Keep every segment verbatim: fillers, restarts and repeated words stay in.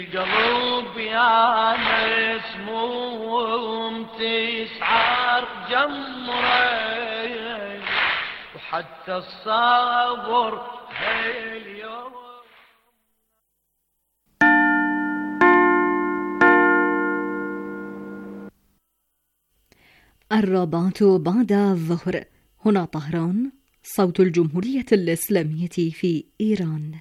قلب يا مسموم تسعر جمري وحتى الصبر اليوم. الرابعة بعد الظهر، هنا طهران، صوت الجمهورية الإسلامية في إيران.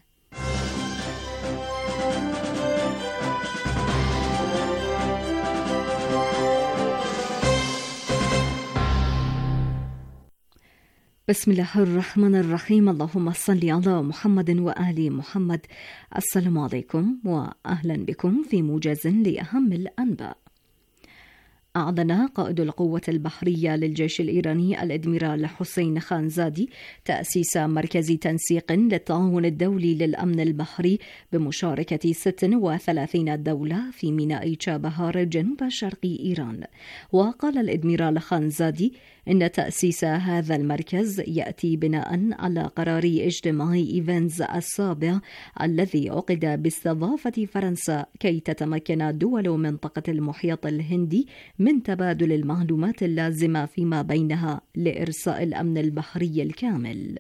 بسم الله الرحمن الرحيم. اللهم صل على محمد وآل محمد. السلام عليكم وأهلا بكم في موجز لأهم الأنباء. أعلن قائد القوة البحرية للجيش الإيراني الأدميرال حسين خانزادي تأسيس مركز تنسيق للتعاون الدولي للأمن البحري بمشاركة ست وثلاثين دولة في ميناء تشابهار جنوب شرق إيران. وقال الأدميرال خانزادي إن تأسيس هذا المركز يأتي بناء على قرار اجتماع إيفنز السابع الذي عقد باستضافة فرنسا كي تتمكن دول منطقة المحيط الهندي من تبادل المعلومات اللازمة فيما بينها لإرساء الأمن البحري الكامل.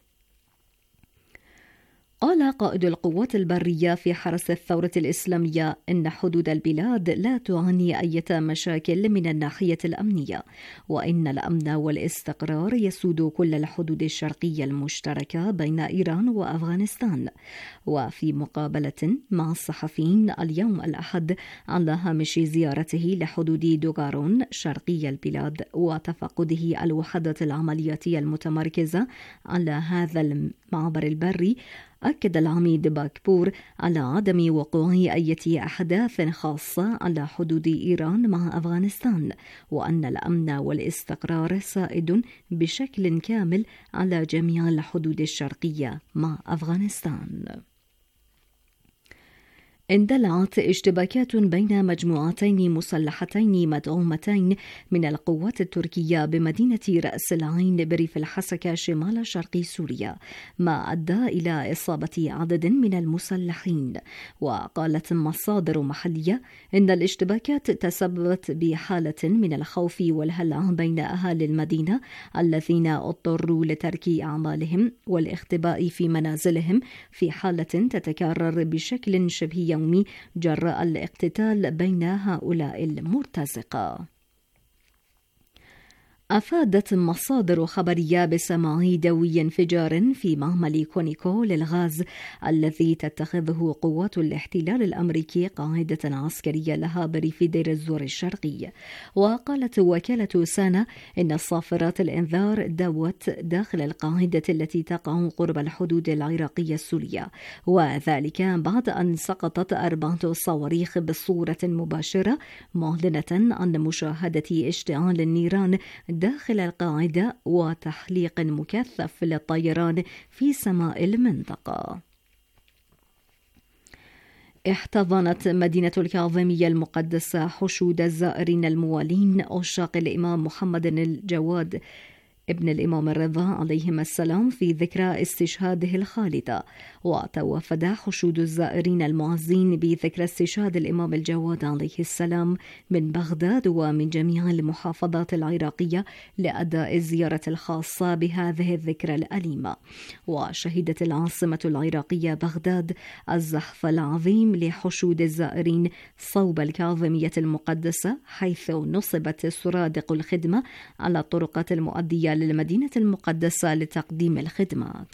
قال قائد القوات البرية في حرس الثورة الإسلامية إن حدود البلاد لا تعاني أي مشاكل من الناحية الأمنية، وإن الأمن والاستقرار يسود كل الحدود الشرقية المشتركة بين إيران وأفغانستان. وفي مقابلة مع الصحفيين اليوم الأحد على هامش زيارته لحدود دوغارون شرقي البلاد وتفقده الوحدات العملياتية المتمركزة على هذا المعبر البري، أكد العميد باكبور على عدم وقوع أي أحداث خاصة على حدود إيران مع أفغانستان، وأن الأمن والاستقرار سائد بشكل كامل على جميع الحدود الشرقية مع أفغانستان. اندلعت اشتباكات بين مجموعتين مسلحتين مدعومتين من القوات التركية بمدينة رأس العين بريف الحسكة شمال شرق سوريا، ما أدى إلى إصابة عدد من المسلحين. وقالت مصادر محلية إن الاشتباكات تسببت بحالة من الخوف والهلع بين أهالي المدينة الذين اضطروا لترك أعمالهم والاختباء في منازلهم في حالة تتكرر بشكل شبه يومي جراء الاقتتال بين هؤلاء المرتزقة. أفادت مصادر خبرية بسماع دوي انفجار في معمل كونيكو للغاز الذي تتخذه قوات الاحتلال الأمريكي قاعدة عسكرية لها بريف دير الزور الشرقي. وقالت وكالة سانا إن صافرات الإنذار دوت داخل القاعدة التي تقع قرب الحدود العراقية السورية، وذلك بعد أن سقطت أربعة صواريخ بصورة مباشرة معلنة عن مشاهدة اشتعال النيران داخل القاعدة وتحليق مكثف للطيران في سماء المنطقة. احتضنت مدينة الكاظمية المقدسة حشود الزائرين الموالين عشاق الإمام محمد الجواد ابن الإمام الرضا عليهما السلام في ذكرى استشهاده الخالدة. وتوافد حشود الزائرين المعزين بذكرى استشهاد الإمام الجواد عليه السلام من بغداد ومن جميع المحافظات العراقية لأداء الزيارة الخاصة بهذه الذكرى الأليمة. وشهدت العاصمة العراقية بغداد الزحف العظيم لحشود الزائرين صوب الكاظمية المقدسة، حيث نصبت سرادق الخدمة على الطرقات المؤدية للمدينة المقدسة لتقديم الخدمات.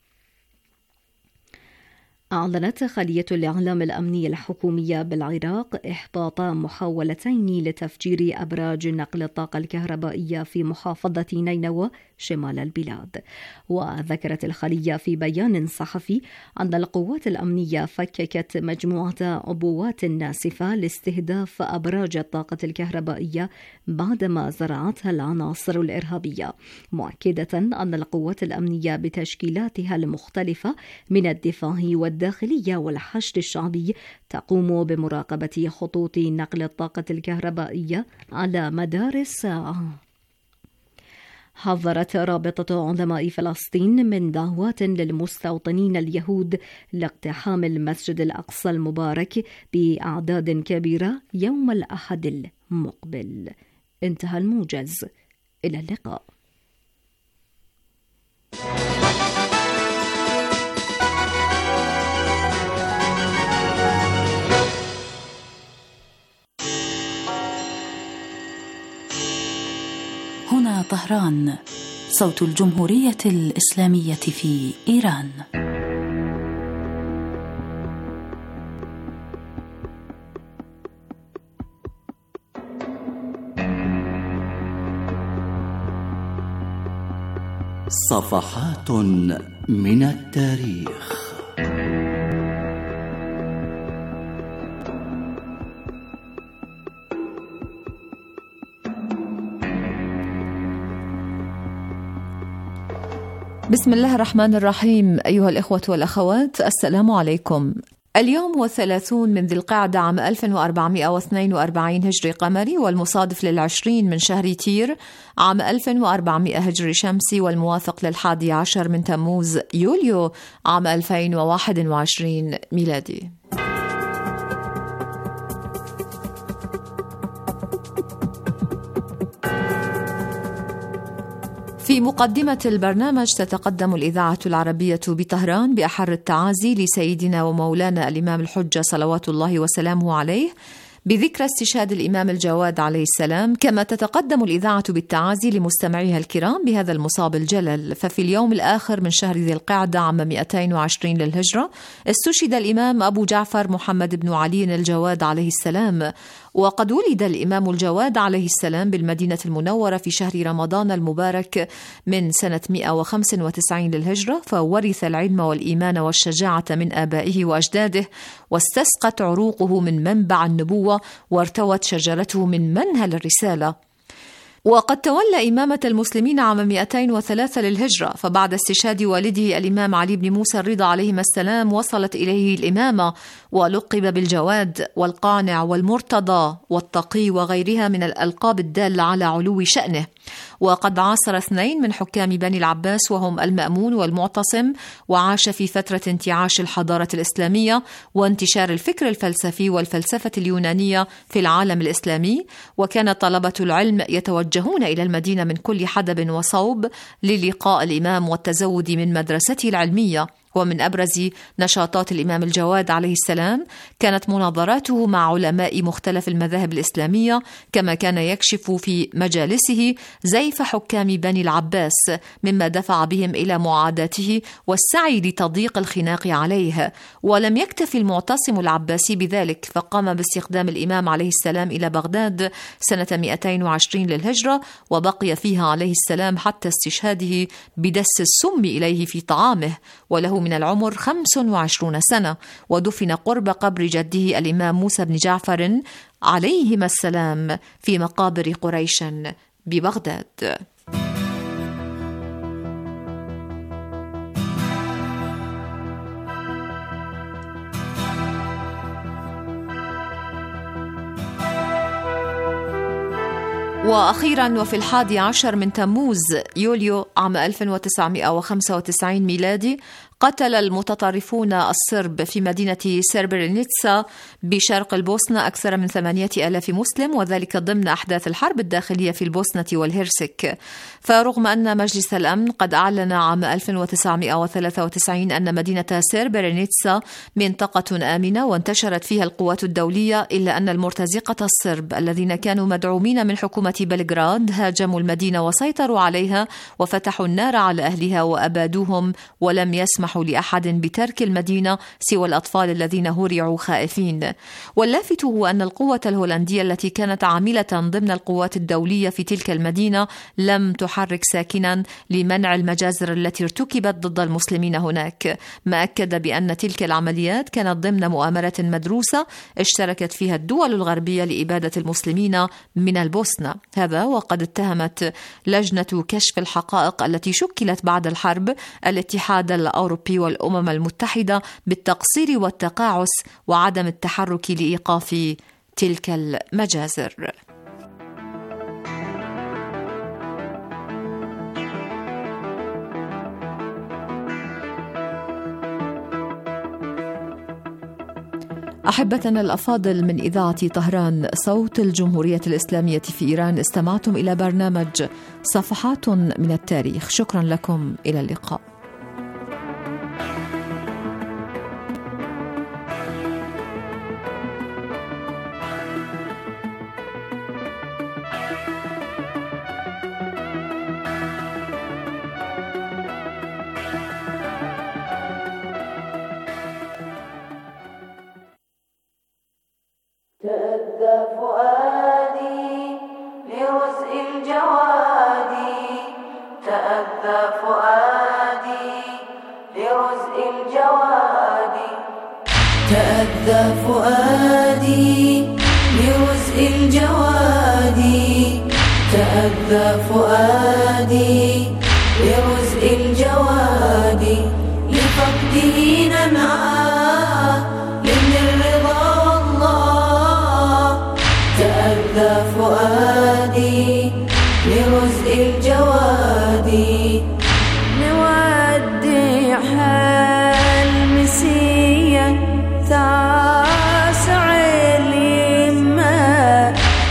أعلنت خلية الإعلام الأمني الحكومية بالعراق إحباط محاولتين لتفجير أبراج نقل الطاقة الكهربائية في محافظة نينوى شمال البلاد. وذكرت الخلية في بيان صحفي أن القوات الأمنية فككت مجموعة عبوات ناسفة لاستهداف أبراج الطاقة الكهربائية بعدما زرعتها العناصر الإرهابية، مؤكدة أن القوات الأمنية بتشكيلاتها المختلفة من الدفاع والداخلية والحشد الشعبي تقوم بمراقبة خطوط نقل الطاقة الكهربائية على مدار الساعة. حذرت رابطة علماء فلسطين من دعوات للمستوطنين اليهود لاقتحام المسجد الأقصى المبارك بأعداد كبيرة يوم الأحد المقبل. انتهى الموجز. إلى اللقاء. هنا طهران، صوت الجمهورية الإسلامية في إيران. صفحات من التاريخ. بسم الله الرحمن الرحيم. أيها الإخوة والأخوات، السلام عليكم. اليوم هو الثلاثون من ذي القعدة عام ألف وأربعمائة واثنين وأربعين هجري قمري، والمصادف للعشرين من شهر تير عام ألف وأربعمائة هجري شمسي، والموافق للحادي عشر من تموز يوليو عام ألفين وواحد وعشرين ميلادي. في مقدمة البرنامج تتقدم الإذاعة العربية بطهران بأحر التعازي لسيدنا ومولانا الإمام الحجة صلوات الله وسلامه عليه بذكرى استشهاد الإمام الجواد عليه السلام، كما تتقدم الإذاعة بالتعازي لمستمعيها الكرام بهذا المصاب الجلل. ففي اليوم الآخر من شهر ذي القعدة عام مئتين وعشرين للهجرة استشهد الإمام أبو جعفر محمد بن علي الجواد عليه السلام. وقد ولد الإمام الجواد عليه السلام بالمدينة المنورة في شهر رمضان المبارك من سنة مئة وخمسة وتسعين للهجرة، فورث العلم والإيمان والشجاعة من آبائه وأجداده، واستسقت عروقه من منبع النبوة، وارتوت شجرته من منهل الرسالة. وقد تولى إمامة المسلمين عام مئتين وثلاثة للهجرة، فبعد استشهاد والده الإمام علي بن موسى الرضا عليهما السلام وصلت إليه الإمامة، ولقب بالجواد والقانع والمرتضى والتقي وغيرها من الألقاب الدالة على علو شأنه. وقد عاصر اثنين من حكام بني العباس وهم المأمون والمعتصم، وعاش في فترة انتعاش الحضارة الإسلامية وانتشار الفكر الفلسفي والفلسفة اليونانية في العالم الإسلامي. وكان طلبة العلم يتوجهون إلى المدينة من كل حدب وصوب للقاء الإمام والتزود من مدرسته العلمية. ومن أبرز نشاطات الإمام الجواد عليه السلام كانت مناظراته مع علماء مختلف المذاهب الإسلامية، كما كان يكشف في مجالسه زيف حكام بني العباس، مما دفع بهم إلى معاداته والسعي لتضييق الخناق عليه. ولم يكتفي المعتصم العباسي بذلك، فقام باستخدام الإمام عليه السلام إلى بغداد سنة مئتين وعشرين للهجرة، وبقي فيها عليه السلام حتى استشهاده بدس السم إليه في طعامه، وله من العمر خمس وعشرون سنة، ودفن قرب قبر جده الإمام موسى بن جعفر عليهما السلام في مقابر قريش ببغداد. وأخيرا وفي الحادي عشر من تموز يوليو عام ألف وتسعمائة وخمسة وتسعين ميلادي قتل المتطرفون الصرب في مدينة سربرينيتسا بشرق البوسنة أكثر من ثمانية آلاف مسلم، وذلك ضمن أحداث الحرب الداخلية في البوسنة والهرسك. فرغم أن مجلس الأمن قد أعلن عام ألف وتسعمائة وثلاثة وتسعين أن مدينة سربرينيتسا منطقة آمنة وانتشرت فيها القوات الدولية، إلا أن المرتزقة الصرب الذين كانوا مدعومين من حكومة بلغراد هاجموا المدينة وسيطروا عليها وفتحوا النار على أهلها وأبادوهم، ولم يسمحوا لأحد بترك المدينة سوى الأطفال الذين هرعوا خائفين. واللافت هو أن القوة الهولندية التي كانت عاملة ضمن القوات الدولية في تلك المدينة لم تحرك ساكنا لمنع المجازر التي ارتكبت ضد المسلمين هناك، ما أكد بأن تلك العمليات كانت ضمن مؤامرة مدروسة اشتركت فيها الدول الغربية لإبادة المسلمين من البوسنة. هذا وقد اتهمت لجنة كشف الحقائق التي شكلت بعد الحرب الاتحاد الأوروبي والأمم المتحدة بالتقصير والتقاعس وعدم التحرك لإيقاف تلك المجازر. أحبتنا الأفاضل من إذاعة طهران صوت الجمهورية الإسلامية في إيران، استمعتم إلى برنامج صفحات من التاريخ. شكرا لكم، إلى اللقاء. تأذى فؤادي لرزء الجوادي، تأذى فؤادي لرزء الجوادي، تأذى فؤادي لرزء الجوادي، تأذى فؤادي لرزء الجوادي، لفقده ننعاه لمن الرضا والله، تأذى فؤادي لرزء الجوادي، نودع هالمسية تاسع اليمة،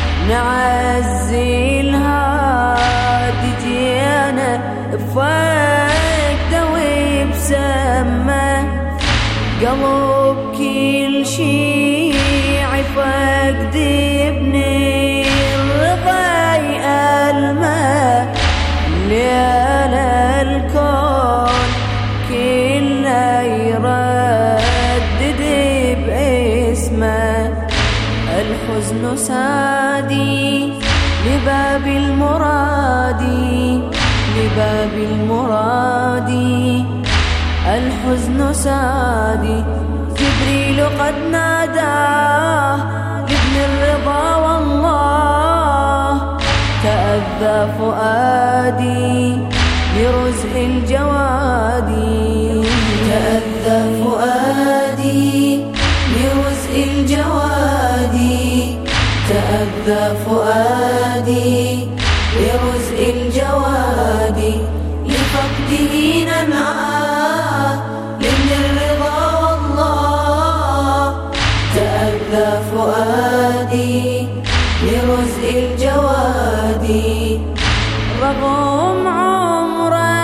نعزي الهادي جينا بفقده وبسمه، قلب كل شيعي فقد ابن الرضا يألمه، ليال الكون كله يردد باسمه، الحزن سادي لباب المرادي، لباب المرادي، الحزن سادي، جبريل قد ناداه لابن الرضا والله، تأذى فؤادي لرزء الجوادي، تأذى فؤادي لرزء الجوادي، تأذى فؤادي لرزء الجوادي، لفقده ننعاه لمن الرضا والله، تأذى فؤادي لرزء الجوادي، رغم عمره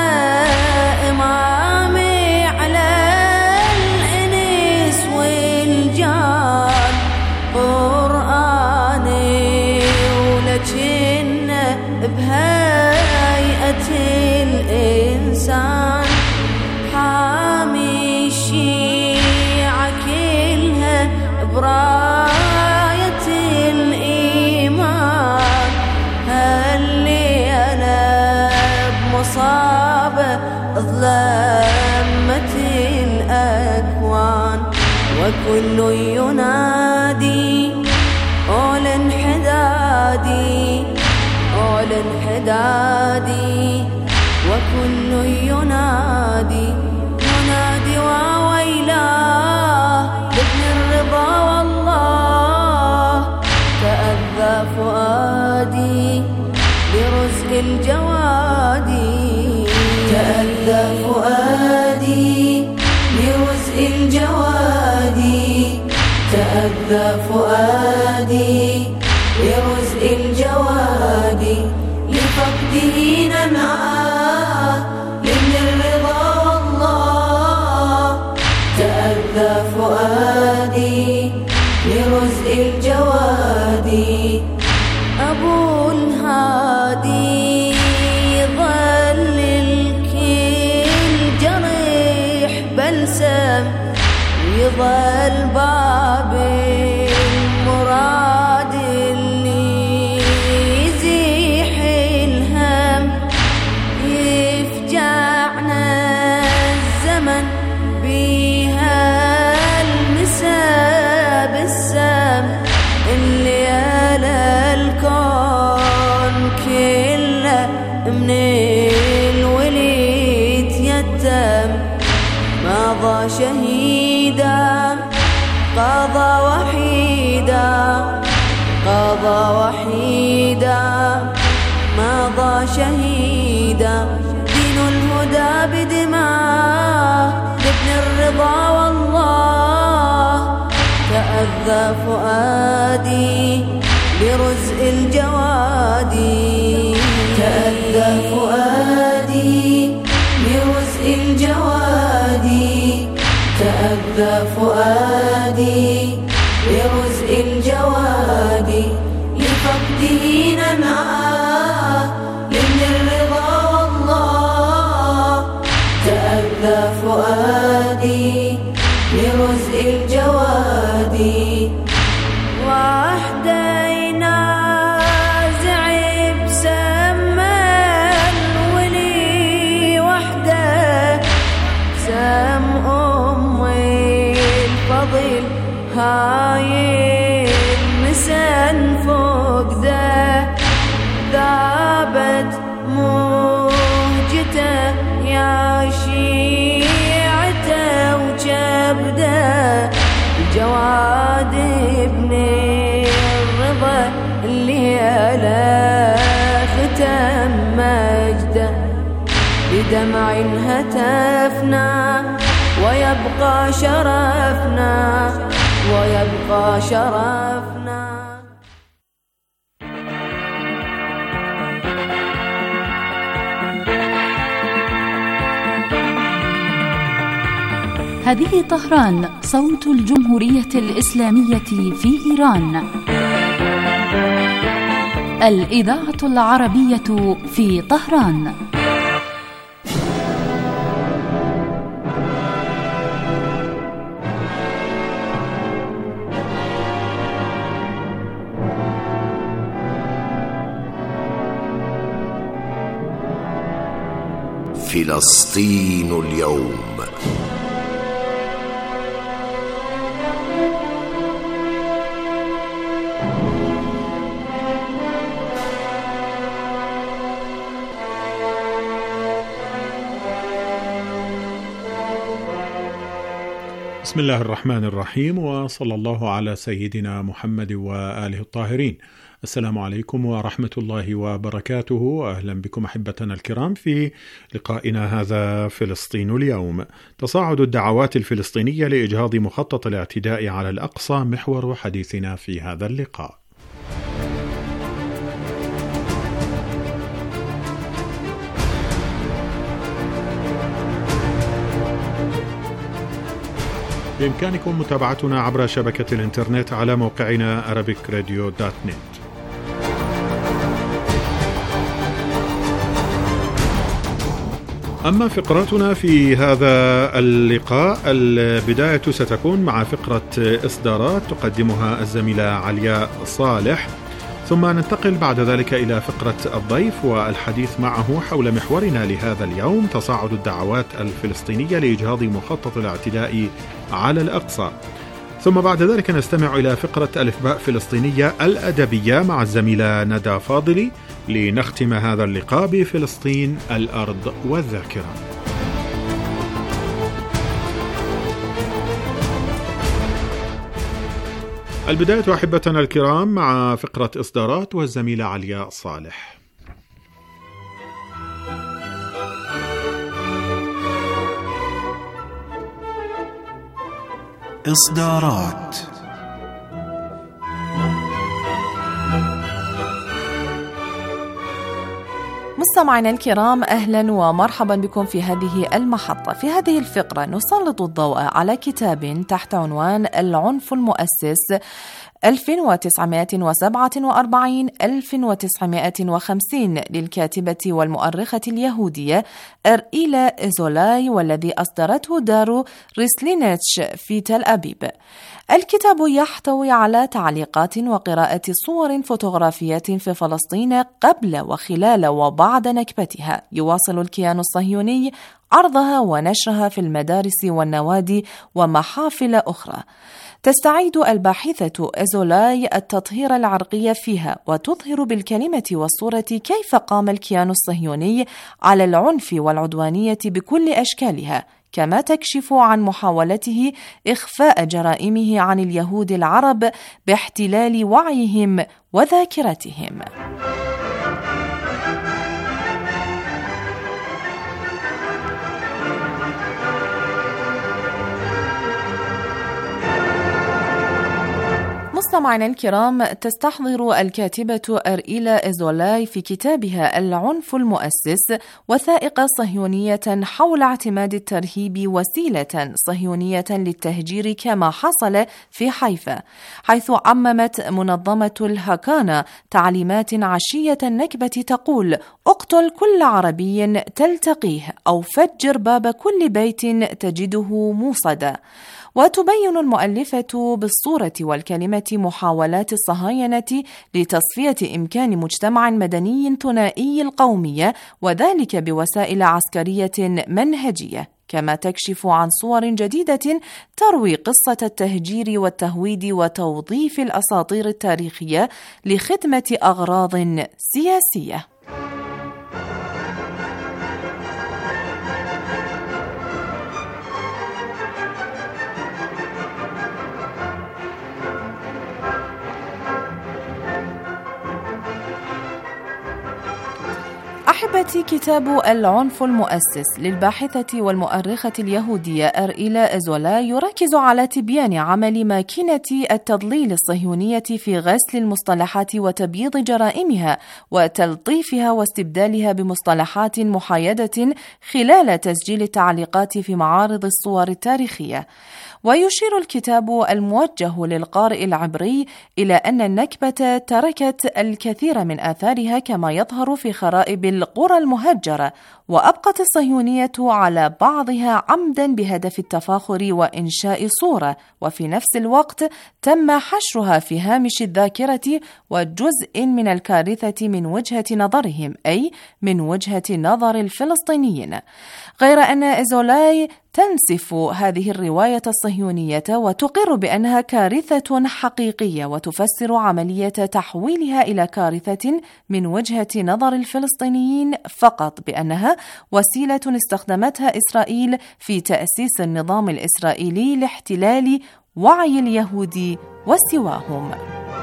إمامي على الإنس والجان، قرآني ولكنه بهيئة الإنسان، حامي الشيعة كلها براية الإيمان، هاللي أنا بمصابة ظلمت الأكوان، وكل ينادي قول انحدادي، قول انحدادي، وكل ينادي ينادي وويلاه لابن الرضا والله، تأذى فؤادي لرزء الجوادي، تأذى فؤادي لرزء الجوادي، تأذى فؤادي لرزء الجوادي، لفقده ننعاه لمن الرضا والله، تأذى فؤادي لرزء الجوادي، أبو الهادي ظل الكل جريح بلسم، يظل باب المراد اللي يزيح الهم، يفجعنا الزمن بيها المسا بالسم، اللي على الكون كله من الوليد يتم، مضى شهيدا قضى وحيدا، قضى وحيدا، مضى شهيدا، دين الهدى بدماء لابن الرضا والله، تأذى فؤادي برزء الجوادي تأذى فؤادي برزء الجوادي تأذى فؤادي برزء الجوادي لفقده ننعى لمن الرضا والله تأذى فؤادي برزء الجوادي وحدينا زعب سمن ولي وحده سم أمي الفضل هاي المسن فقده ذابت مهجته يا شيعته وجبده الجواد ابن الرضا اللي على ختم مجده بدمع هتفنا ويبقى شرفنا ويبقى شرفنا. هذه طهران صوت الجمهورية الإسلامية في إيران. الإذاعة العربية في طهران. فلسطين اليوم. بسم الله الرحمن الرحيم، وصلى الله على سيدنا محمد وآله الطاهرين. السلام عليكم ورحمة الله وبركاته. أهلا بكم أحبتنا الكرام في لقائنا هذا فلسطين اليوم. تصاعد الدعوات الفلسطينية لإجهاض مخطط الاعتداء على الأقصى محور حديثنا في هذا اللقاء. بإمكانكم متابعتنا عبر شبكة الإنترنت على موقعنا arabic radio dot net. أما فقراتنا في هذا اللقاء، البداية ستكون مع فقرة إصدارات تقدمها الزميلة علياء صالح، ثم ننتقل بعد ذلك إلى فقرة الضيف والحديث معه حول محورنا لهذا اليوم: تصاعد الدعوات الفلسطينية لإجهاض مخطط الاعتداء على الأقصى. ثم بعد ذلك نستمع إلى فقرة ألفباء فلسطينية الأدبية مع الزميلة ندى فاضلي، لنختم هذا اللقاء بفلسطين الأرض والذاكرة. البداية أحبتنا الكرام مع فقرة إصدارات والزميلة علياء صالح. إصدارات. مستمعينا الكرام، أهلا ومرحبا بكم في هذه المحطة. في هذه الفقرة نسلط الضوء على كتاب تحت عنوان العنف المؤسس ألف وتسعمائة وسبعة وأربعين إلى ألف وتسعمائة وخمسين للكاتبة والمؤرخة اليهودية أرئيلا إزولاي، والذي أصدرته دار ريسلينيتش في تل أبيب. الكتاب يحتوي على تعليقات وقراءة صور فوتوغرافيات في فلسطين قبل وخلال وبعد نكبتها. يواصل الكيان الصهيوني عرضها ونشرها في المدارس والنوادي ومحافل أخرى. تستعيد الباحثة إزولاي التطهير العرقي فيها، وتظهر بالكلمة والصورة كيف قام الكيان الصهيوني على العنف والعدوانية بكل أشكالها، كما تكشف عن محاولته إخفاء جرائمه عن اليهود العرب باحتلال وعيهم وذاكرتهم. مستمعينا الكرام، تستحضر الكاتبة أرئيلا إزولاي في كتابها العنف المؤسس وثائق صهيونية حول اعتماد الترهيب وسيلة صهيونية للتهجير كما حصل في حيفا، حيث عممت منظمة الهكانا تعليمات عشية النكبة تقول: اقتل كل عربي تلتقيه أو فجر باب كل بيت تجده موصدا. وتبين المؤلفة بالصورة والكلمة محاولات الصهاينة لتصفية إمكان مجتمع مدني ثنائي القومية، وذلك بوسائل عسكرية منهجية، كما تكشف عن صور جديدة تروي قصة التهجير والتهويد وتوظيف الأساطير التاريخية لخدمة أغراض سياسية. أحبتي، كتاب العنف المؤسس للباحثة والمؤرخة اليهودية أرئيلا إزولاي يركز على تبيان عمل ماكينة التضليل الصهيونية في غسل المصطلحات وتبييض جرائمها وتلطيفها واستبدالها بمصطلحات محايدة خلال تسجيل التعليقات في معارض الصور التاريخية. ويشير الكتاب الموجه للقارئ العبري إلى أن النكبة تركت الكثير من آثارها كما يظهر في خرائب القرى المهجرة، وأبقت الصهيونية على بعضها عمدا بهدف التفاخر وإنشاء صورة، وفي نفس الوقت تم حشرها في هامش الذاكرة وجزء من الكارثة من وجهة نظرهم، أي من وجهة نظر الفلسطينيين. غير أن إزولاي تنسف هذه الرواية الصهيونية وتقر بأنها كارثة حقيقية، وتفسر عملية تحويلها إلى كارثة من وجهة نظر الفلسطينيين فقط بأنها وسيلة استخدمتها إسرائيل في تأسيس النظام الإسرائيلي لاحتلال وعي اليهود وسواهم.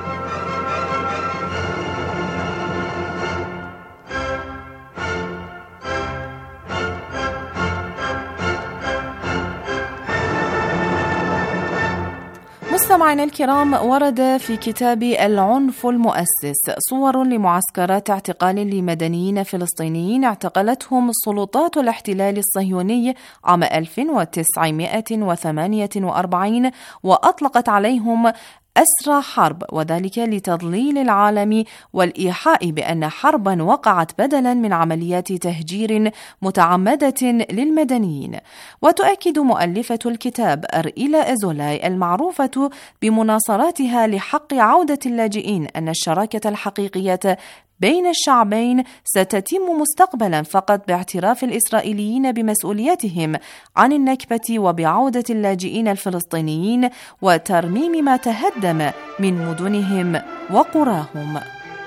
مستمعينا الكرام، ورد في كتاب العنف المؤسس صور لمعسكرات اعتقال لمدنيين فلسطينيين اعتقلتهم سلطات الاحتلال الصهيوني عام ألف وتسعمائة وثمانية وأربعين وأطلقت عليهم أسرى حرب، وذلك لتضليل العالم والإيحاء بأن حربا وقعت بدلا من عمليات تهجير متعمدة للمدنيين. وتؤكد مؤلفة الكتاب أرئيلا إزولاي المعروفة بمناصراتها لحق عودة اللاجئين أن الشراكة الحقيقية بين الشعبين ستتم مستقبلا فقط باعتراف الإسرائيليين بمسؤوليتهم عن النكبة وبعودة اللاجئين الفلسطينيين وترميم ما تهدم من مدنهم وقراهم.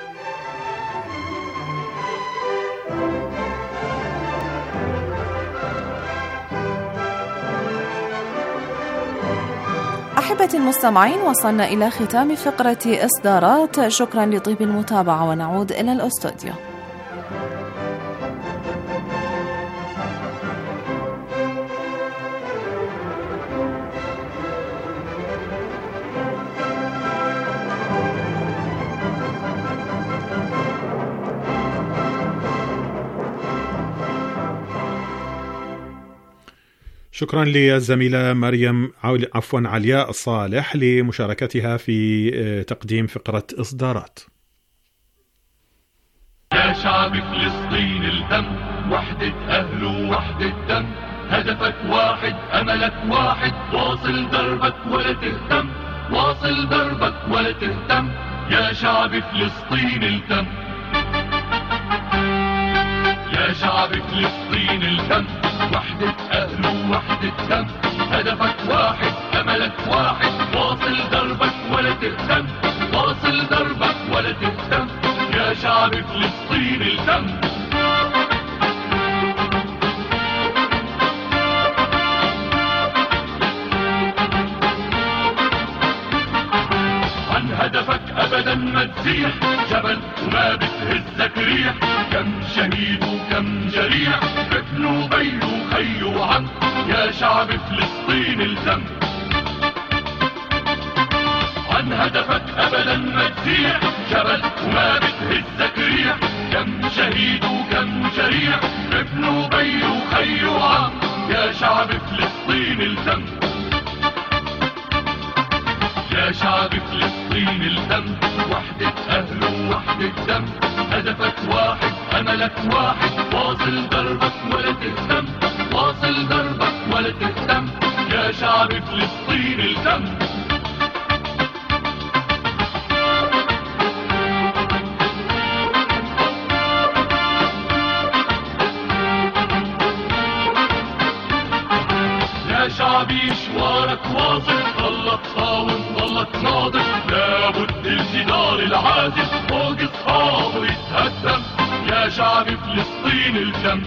أحبتي المستمعين، وصلنا إلى ختام فقرة إصدارات. شكرا لطيب المتابعة، ونعود إلى الأستوديو. شكرا للزميلة مريم عفوا علياء صالح لمشاركتها في تقديم فقرة إصدارات. يا شعب فلسطين الدم، وحدة أهل ووحدة دم، هدفك واحد أملك واحد، واصل دربك ولا تهتم، واصل دربك ولا تهتم، يا شعب فلسطين الدم، يا شعب فلسطين الدم، وحدة أهل ووحدة دم، هدفك واحد أملك واحد، واصل دربك ولا تهتم، واصل دربك ولا تهتم، يا شعب فلسطين الدم. عن هدفك أبدا ما تزيح جبل وما بتهزك ريح، كم شهيد وكم جريح، ابن وبي وخي وعم، يا شعب فلسطين الدم. عن هدفك أبدا ما تزيح، جبل وما بتهزك ريح، كم شهيد وكم جريح، ابن وبي وخي وعم، يا شعب فلسطين التم، يا شعب فلسطين التم، وحدة أهل ووحدة دم، هدفك واحد أملك واحد، واصل دربك ولا تهتم، واصل دربك ولا تهتم، يا شعب فلسطين التم. يا شعبي مشوارك واصل، ضلك صاوم ضلك ناضل، لابد الجدار العازل فوق اصحابه يتهدم، يا شعب فلسطين الكم،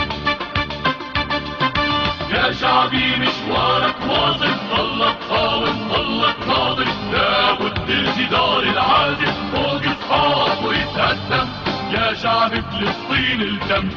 يا شعبي مشوارك واصل، ضلك صاوم ضلك ناضل، لابد الجدار العازل فوق اصحابه يتهدم، يا شعب فلسطين الكم،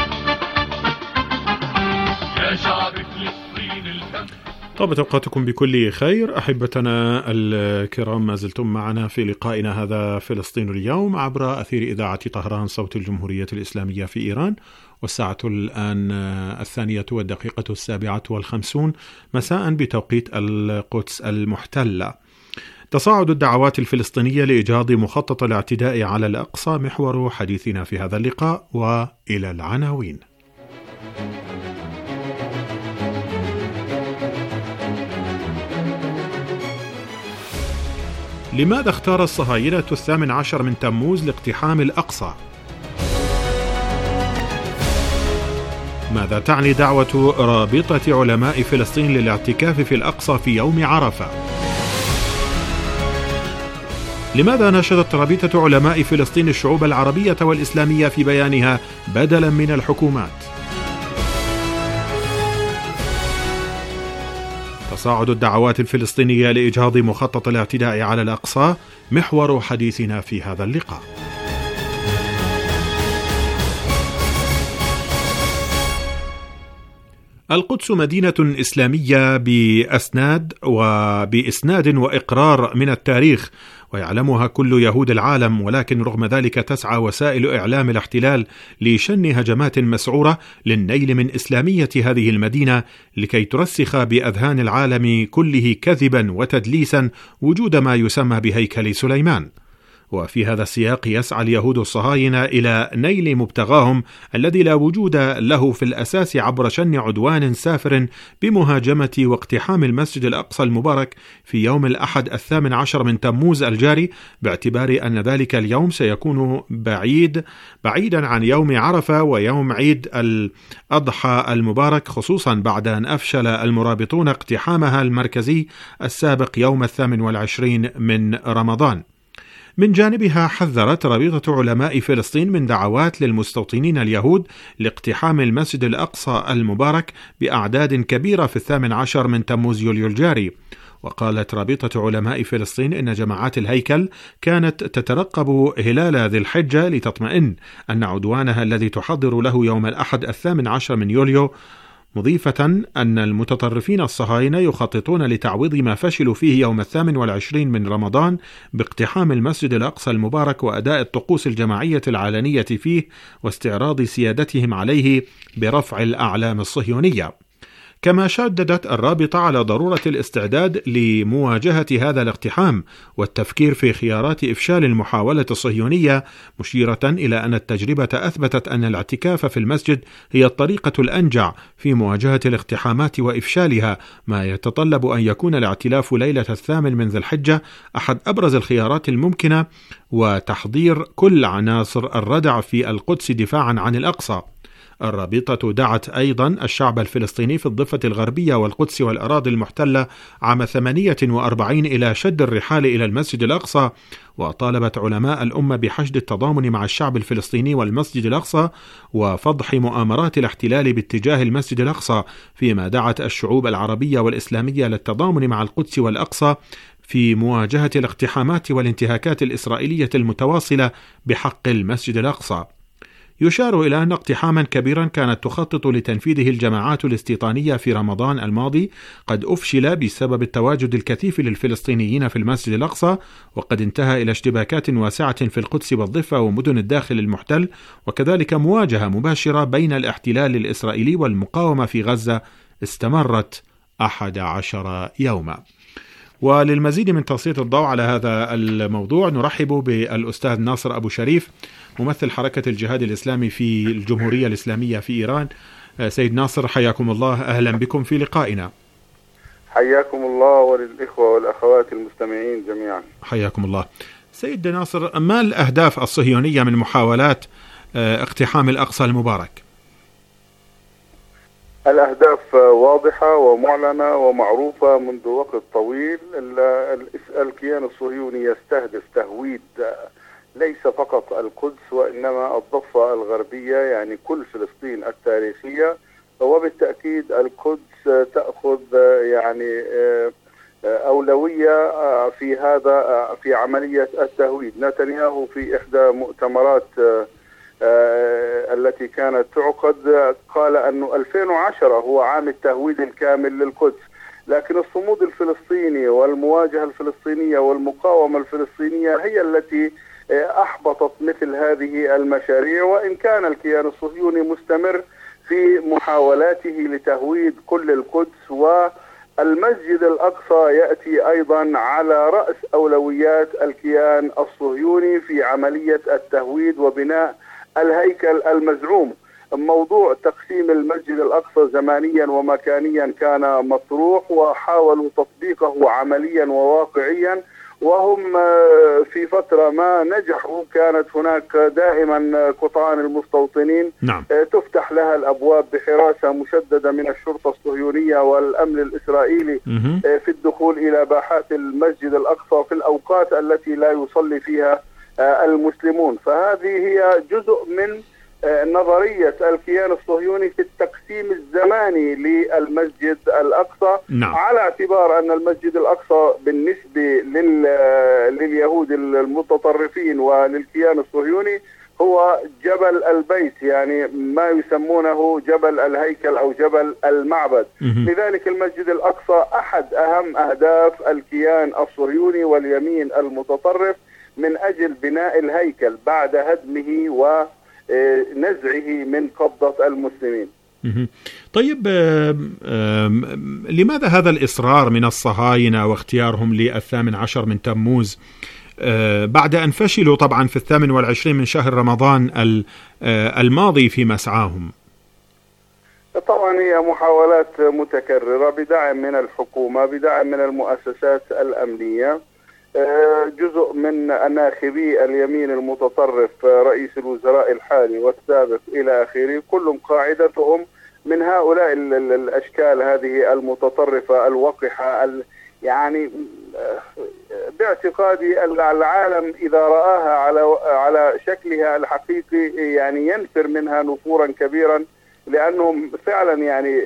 يا شعب فلسطين الكم. طابت أوقاتكم بكل خير أحبتنا الكرام، ما زلتم معنا في لقائنا هذا فلسطين اليوم عبر أثير إذاعة طهران صوت الجمهورية الإسلامية في إيران، والساعة الآن الثانية والدقيقة السابعة والخمسون مساء بتوقيت القدس المحتلة. تصاعد الدعوات الفلسطينية لإيجاد مخطط الاعتداء على الأقصى محور حديثنا في هذا اللقاء، وإلى العناوين. لماذا اختار الصهاينة الثامن عشر من تموز لاقتحام الأقصى؟ ماذا تعني دعوة رابطة علماء فلسطين للاعتكاف في الأقصى في يوم عرفة؟ لماذا ناشدت رابطة علماء فلسطين الشعوب العربية والإسلامية في بيانها بدلا من الحكومات؟ تصاعد الدعوات الفلسطينية لإيجاد مخطط الاعتداء على الأقصى محور حديثنا في هذا اللقاء. القدس مدينة إسلامية بأسناد وبإسناد وإقرار من التاريخ، ويعلمها كل يهود العالم، ولكن رغم ذلك تسعى وسائل إعلام الاحتلال لشن هجمات مسعورة للنيل من إسلامية هذه المدينة لكي ترسخ بأذهان العالم كله كذبا وتدليسا وجود ما يسمى بهيكل سليمان. وفي هذا السياق يسعى اليهود الصهاينة إلى نيل مبتغاهم الذي لا وجود له في الأساس عبر شن عدوان سافر بمهاجمة واقتحام المسجد الأقصى المبارك في يوم الأحد الثامن عشر من تموز الجاري، باعتبار أن ذلك اليوم سيكون بعيد بعيدا عن يوم عرفة ويوم عيد الأضحى المبارك، خصوصا بعد أن أفشل المرابطون اقتحامها المركزي السابق يوم الثامن والعشرين من رمضان. من جانبها حذرت رابطة علماء فلسطين من دعوات للمستوطنين اليهود لاقتحام المسجد الأقصى المبارك بأعداد كبيرة في الثامن عشر من تموز يوليو الجاري. وقالت رابطة علماء فلسطين إن جماعات الهيكل كانت تترقب هلال ذي الحجة لتطمئن أن عدوانها الذي تحضر له يوم الأحد الثامن عشر من يوليو، مضيفة أن المتطرفين الصهاينة يخططون لتعويض ما فشلوا فيه يوم الثامن والعشرين من رمضان باقتحام المسجد الأقصى المبارك وأداء الطقوس الجماعية العلنية فيه واستعراض سيادتهم عليه برفع الأعلام الصهيونية. كما شددت الرابطة على ضرورة الاستعداد لمواجهة هذا الاقتحام والتفكير في خيارات إفشال المحاولة الصهيونية، مشيرة إلى أن التجربة أثبتت أن الاعتكاف في المسجد هي الطريقة الأنجع في مواجهة الاقتحامات وإفشالها، ما يتطلب أن يكون الاعتلاف ليلة الثامن من ذي الحجة أحد أبرز الخيارات الممكنة، وتحضير كل عناصر الردع في القدس دفاعا عن الأقصى. الرابطة دعت أيضا الشعب الفلسطيني في الضفة الغربية والقدس والأراضي المحتلة عام ثمانية وأربعين إلى شد الرحال إلى المسجد الأقصى، وطالبت علماء الأمة بحشد التضامن مع الشعب الفلسطيني والمسجد الأقصى وفضح مؤامرات الاحتلال باتجاه المسجد الأقصى، فيما دعت الشعوب العربية والإسلامية للتضامن مع القدس والأقصى في مواجهة الاقتحامات والانتهاكات الإسرائيلية المتواصلة بحق المسجد الأقصى. يشار إلى أن اقتحاما كبيرا كانت تخطط لتنفيذه الجماعات الاستيطانية في رمضان الماضي قد أفشل بسبب التواجد الكثيف للفلسطينيين في المسجد الأقصى، وقد انتهى إلى اشتباكات واسعة في القدس والضفة ومدن الداخل المحتل، وكذلك مواجهة مباشرة بين الاحتلال الإسرائيلي والمقاومة في غزة استمرت أحد عشر يوما. وللمزيد من تسليط الضوء على هذا الموضوع نرحب بالأستاذ ناصر أبو شريف، ممثل حركة الجهاد الإسلامي في الجمهورية الإسلامية في إيران. سيد ناصر، حياكم الله، أهلا بكم في لقائنا. حياكم الله، وللإخوة والأخوات المستمعين جميعا حياكم الله. سيد ناصر، ما الأهداف الصهيونية من محاولات اقتحام الأقصى المبارك؟ الأهداف واضحة ومعلنة ومعروفة منذ وقت طويل. الكيان الصهيوني يستهدف تهويد ليس فقط القدس وإنما الضفة الغربية، يعني كل فلسطين التاريخية، وبالتأكيد القدس تأخذ يعني أولوية في هذا في عملية التهويد. نتنياهو في إحدى مؤتمرات التي كانت تعقد قال أنه ألفين وعشرة هو عام التهويد الكامل للقدس، لكن الصمود الفلسطيني والمواجهة الفلسطينية والمقاومة الفلسطينية هي التي أحبطت مثل هذه المشاريع، وإن كان الكيان الصهيوني مستمر في محاولاته لتهويد كل القدس، والمسجد الأقصى يأتي أيضا على رأس أولويات الكيان الصهيوني في عملية التهويد وبناء الهيكل المزعوم. موضوع تقسيم المسجد الأقصى زمانيا ومكانيا كان مطروح، وحاولوا تطبيقه عمليا وواقعيا، وهم في فترة ما نجحوا. كانت هناك دائما قطعان المستوطنين نعم. تفتح لها الأبواب بحراسة مشددة من الشرطة الصهيونية والأمن الإسرائيلي مه. في الدخول إلى باحات المسجد الأقصى في الأوقات التي لا يصلي فيها المسلمون. فهذه هي جزء من نظرية الكيان الصهيوني في التقسيم الزماني للمسجد الأقصى نعم. على اعتبار أن المسجد الأقصى بالنسبة لل... لليهود المتطرفين وللكيان الصهيوني هو جبل البيت، يعني ما يسمونه جبل الهيكل أو جبل المعبد. م- لذلك المسجد الأقصى أحد أهم أهداف الكيان الصهيوني واليمين المتطرف من أجل بناء الهيكل بعد هدمه ونزعه من قبضة المسلمين. طيب، لماذا هذا الإصرار من الصهاينة واختيارهم للثامن عشر من تموز بعد أن فشلوا طبعا في الثامن والعشرين من شهر رمضان الماضي في مسعاهم؟ طبعا هي محاولات متكررة بدعم من الحكومة، بدعم من المؤسسات الأمنية، جزء من ناخبي اليمين المتطرف، رئيس الوزراء الحالي والسابق إلى آخره، كلهم قاعدتهم من هؤلاء الأشكال هذه المتطرفة الوقحة. يعني باعتقادي العالم إذا رآها على على شكلها الحقيقي يعني ينفر منها نفورا كبيرا، لأنهم فعلا يعني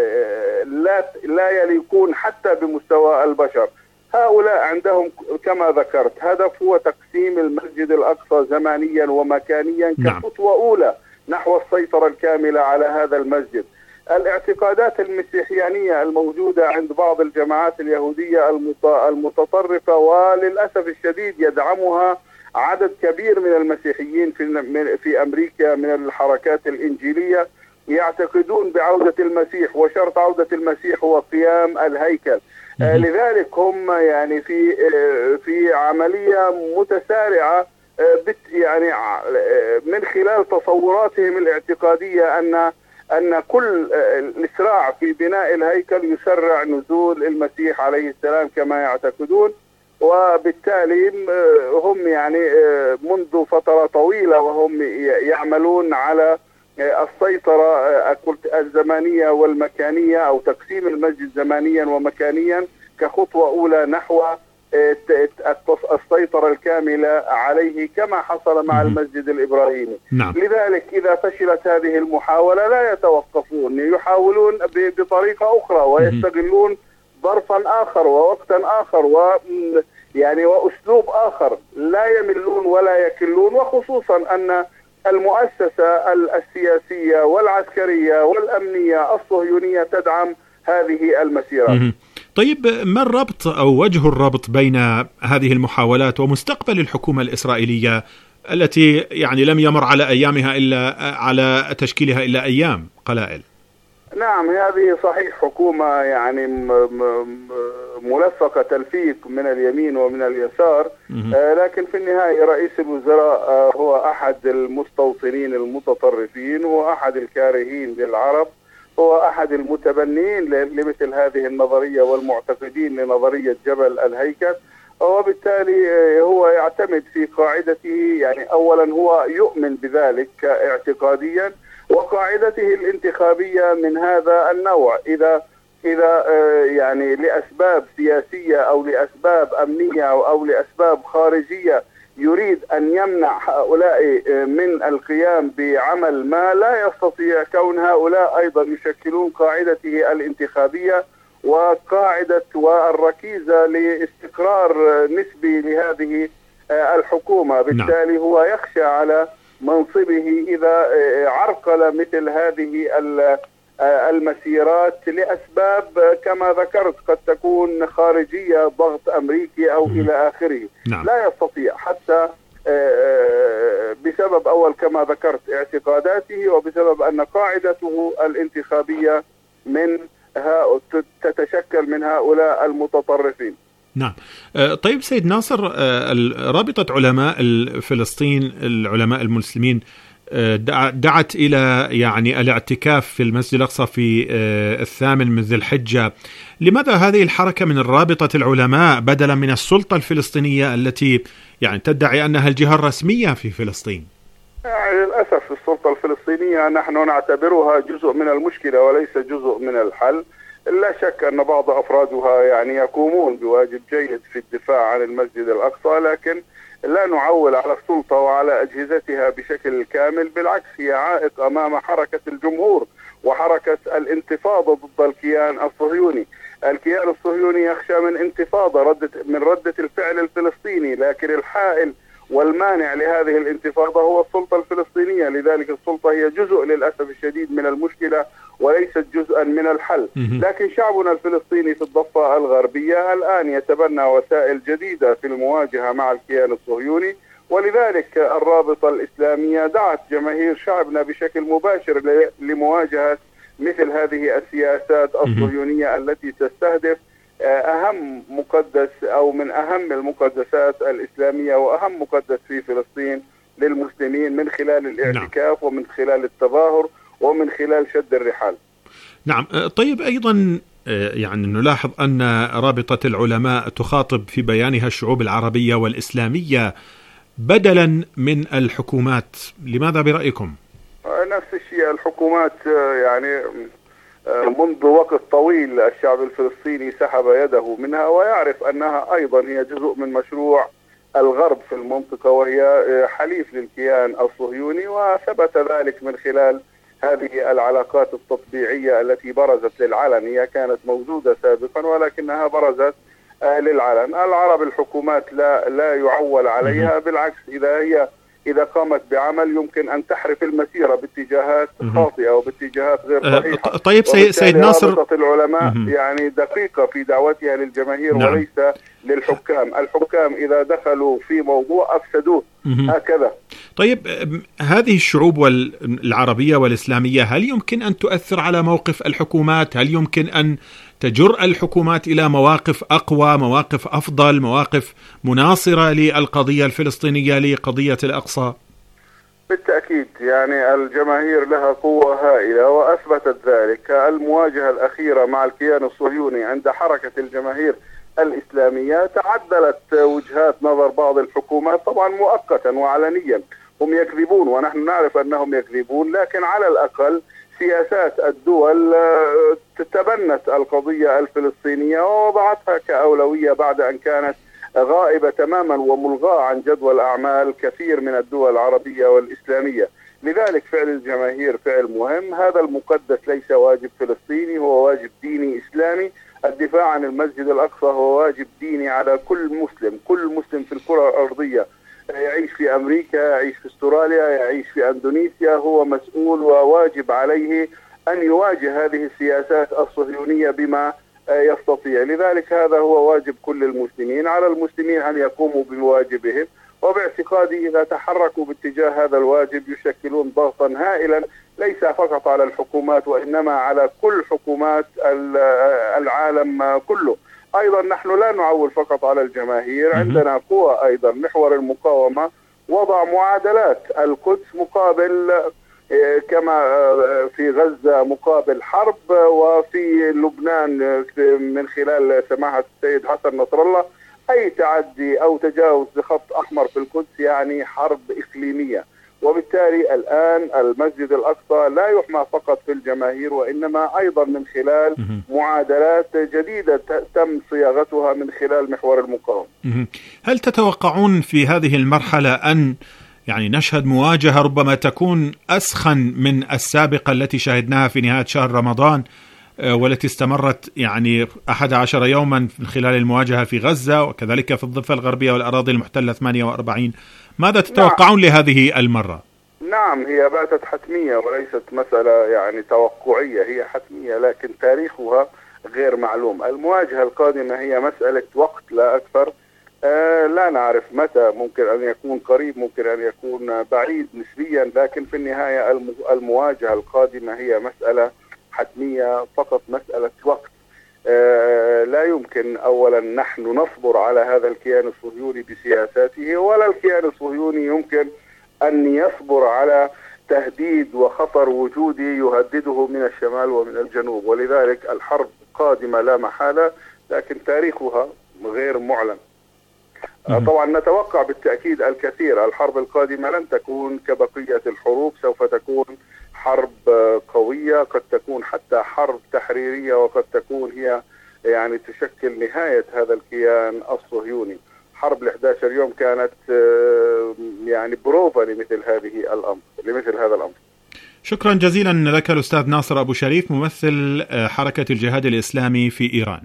لا لا يليقون حتى بمستوى البشر. هؤلاء عندهم كما ذكرت هدف هو تقسيم المسجد الأقصى زمانيا ومكانيا كخطوة أولى نحو السيطرة الكاملة على هذا المسجد. الاعتقادات المسيحيانية الموجودة عند بعض الجماعات اليهودية المتطرفة وللأسف الشديد يدعمها عدد كبير من المسيحيين في في أمريكا من الحركات الإنجيلية، يعتقدون بعودة المسيح، وشرط عودة المسيح هو قيام الهيكل. آه لذلك هم يعني في آه في عملية متسارعة آه بت يعني آه من خلال تصوراتهم الاعتقادية أن أن كل آه الإسراع في بناء الهيكل يسرع نزول المسيح عليه السلام كما يعتقدون، وبالتالي آه هم يعني آه منذ فترة طويلة وهم يعملون على السيطرة الزمانية والمكانية أو تقسيم المسجد زمانيا ومكانيا كخطوة أولى نحو السيطرة الكاملة عليه كما حصل مع المسجد الإبراهيمي. نعم. لذلك إذا فشلت هذه المحاولة لا يتوقفون، يحاولون بطريقة أخرى ويستغلون ظرفا آخر ووقتا آخر و يعني وأسلوب آخر، لا يملون ولا يكلون، وخصوصا أن المؤسسة السياسية والعسكرية والأمنية الصهيونية تدعم هذه المسيرات. طيب، ما الربط أو وجه الربط بين هذه المحاولات ومستقبل الحكومة الإسرائيلية التي يعني لم يمر على أيامها إلا على تشكيلها إلا أيام قلائل؟ نعم، هذه صحيح حكومة يعني ملفقة تلفيق من اليمين ومن اليسار، آه لكن في النهاية رئيس الوزراء آه هو أحد المستوطنين المتطرفين، هو أحد الكارهين للعرب، هو أحد المتبنين لمثل هذه النظرية والمعتقدين لنظرية جبل الهيكل، وبالتالي هو يعتمد في قاعدته، يعني أولا هو يؤمن بذلك اعتقاديا، وقاعدته الانتخابية من هذا النوع. إذا إذا يعني لأسباب سياسية أو لأسباب أمنية أو لأسباب خارجية يريد أن يمنع هؤلاء من القيام بعمل ما، لا يستطيع، كون هؤلاء أيضا يشكلون قاعدته الانتخابية وقاعدة والركيزة لاستقرار نسبي لهذه الحكومة. بالتالي هو يخشى على منصبه إذا عرقل مثل هذه المسيرات لأسباب كما ذكرت قد تكون خارجية، ضغط أمريكي أو م. إلى آخره. نعم. لا يستطيع حتى بسبب أول كما ذكرت اعتقاداته، وبسبب أن قاعدته الانتخابية من تتشكل من هؤلاء المتطرفين. نعم. طيب سيد ناصر، رابطة علماء فلسطين العلماء المسلمين دعت إلى يعني الاعتكاف في المسجد الأقصى في الثامن من ذي الحجة. لماذا هذه الحركة من رابطة العلماء بدلا من السلطة الفلسطينية التي يعني تدعي أنها الجهة الرسمية في فلسطين؟ يعني للأسف السلطة الفلسطينية نحن نعتبرها جزء من المشكلة وليس جزء من الحل. لا شك أن بعض أفرادها يعني يقومون بواجب جيد في الدفاع عن المسجد الأقصى، لكن لا نعول على السلطة وعلى أجهزتها بشكل كامل، بالعكس هي عائق أمام حركة الجمهور وحركة الانتفاضة ضد الكيان الصهيوني. الكيان الصهيوني يخشى من انتفاضة ردة من ردة الفعل الفلسطيني، لكن الحائل والمانع لهذه الانتفاضة هو السلطة الفلسطينية. لذلك السلطة هي جزء للأسف الشديد من المشكلة وليست جزءا من الحل. لكن شعبنا الفلسطيني في الضفة الغربية الآن يتبنى وسائل جديدة في المواجهة مع الكيان الصهيوني، ولذلك الرابطة الإسلامية دعت جماهير شعبنا بشكل مباشر لمواجهة مثل هذه السياسات الصهيونية التي تستهدف أهم مقدس أو من أهم المقدسات الإسلامية وأهم مقدس في فلسطين للمسلمين، من خلال الاعتكاف ومن خلال التظاهر ومن خلال شد الرحال. نعم. طيب، أيضا يعني نلاحظ أن رابطة العلماء تخاطب في بيانها الشعوب العربية والإسلامية بدلا من الحكومات. لماذا برأيكم؟ نفس الشيء، الحكومات يعني منذ وقت طويل الشعب الفلسطيني سحب يده منها، ويعرف أنها أيضا هي جزء من مشروع الغرب في المنطقة، وهي حليف للكيان الصهيوني، وثبت ذلك من خلال هذه العلاقات التطبيعية التي برزت للعلن. هي كانت موجودة سابقا ولكنها برزت للعلن. العرب الحكومات لا لا يعول عليها، بالعكس إذا هي إذا قامت بعمل يمكن أن تحرف المسيرة باتجاهات خاطئة وباتجاهات غير صحيحة. طيب سيد ناصر، رابطة العلماء يعني دقيقة في دعوتها للجماهير نعم. وليس للحكام. الحكام إذا دخلوا في موضوع أفسدوه هكذا. طيب، هذه الشعوب العربية والإسلامية هل يمكن أن تؤثر على موقف الحكومات؟ هل يمكن أن تجر الحكومات إلى مواقف أقوى، مواقف أفضل، مواقف مناصرة للقضية الفلسطينية لقضية الأقصى؟ بالتأكيد، يعني الجماهير لها قوة هائلة وأثبتت ذلك. المواجهة الأخيرة مع الكيان الصهيوني عند حركة الجماهير الإسلامية تعدلت وجهات نظر بعض الحكومات طبعا مؤقتا وعلنيا. هم يكذبون ونحن نعرف أنهم يكذبون، لكن على الأقل سياسات الدول تتبنت القضية الفلسطينية ووضعتها كأولوية بعد أن كانت غائبة تماما وملغاة عن جدول أعمال كثير من الدول العربية والإسلامية. لذلك فعل الجماهير فعل مهم. هذا المقدس ليس واجب فلسطيني، هو واجب ديني إسلامي. الدفاع عن المسجد الأقصى هو واجب ديني على كل مسلم. كل مسلم في الكرة الأرضية يعيش في أمريكا، يعيش في استراليا، يعيش في أندونيسيا، هو مسؤول وواجب عليه أن يواجه هذه السياسات الصهيونية بما يستطيع. لذلك هذا هو واجب كل المسلمين، على المسلمين أن يقوموا بواجبهم، وباعتقادي إذا تحركوا باتجاه هذا الواجب يشكلون ضغطا هائلا ليس فقط على الحكومات وإنما على كل حكومات العالم كله. أيضا نحن لا نعول فقط على الجماهير، عندنا قوى أيضا. محور المقاومة وضع معادلات، القدس مقابل كما في غزة مقابل حرب، وفي لبنان من خلال سماحة السيد حسن نصر الله أي تعدي أو تجاوز لخط أحمر في القدس يعني حرب إقليمية. وبالتالي الآن المسجد الأقصى لا يحمى فقط في الجماهير وإنما أيضا من خلال معادلات جديدة تم صياغتها من خلال محور المقاومة. هل تتوقعون في هذه المرحلة أن يعني نشهد مواجهة ربما تكون أسخن من السابقة التي شاهدناها في نهاية شهر رمضان والتي استمرت يعني أحد عشر يوما من خلال المواجهة في غزة وكذلك في الضفة الغربية والأراضي المحتلة ثمانية وأربعين؟ ماذا تتوقعون نعم. لهذه المرة؟ نعم، هي باتت حتمية وليست مسألة يعني توقعية، هي حتمية لكن تاريخها غير معلوم. المواجهة القادمة هي مسألة وقت لا أكثر. آه لا نعرف متى، ممكن أن يكون قريب، ممكن أن يكون بعيد نسبيا، لكن في النهاية المواجهة القادمة هي مسألة حتمية، فقط مسألة وقت. آه لا يمكن أولا نحن نصبر على هذا الكيان الصهيوني بسياساته، ولا الكيان الصهيوني يمكن أن يصبر على تهديد وخطر وجودي يهدده من الشمال ومن الجنوب. ولذلك الحرب قادمة لا محالة، لكن تاريخها غير معلن. طبعا نتوقع بالتأكيد الكثير. الحرب القادمة لن تكون كبقية الحروب، سوف تكون حرب قوية، قد تكون حتى حرب تحريرية، وقد تكون هي يعني تشكل نهاية هذا الكيان الصهيوني. حرب الأحد عشر يوم كانت يعني بروفة لمثل هذه الأمر لمثل هذا الأمر. شكرا جزيلا لك الأستاذ ناصر أبو شريف، ممثل حركة الجهاد الإسلامي في إيران.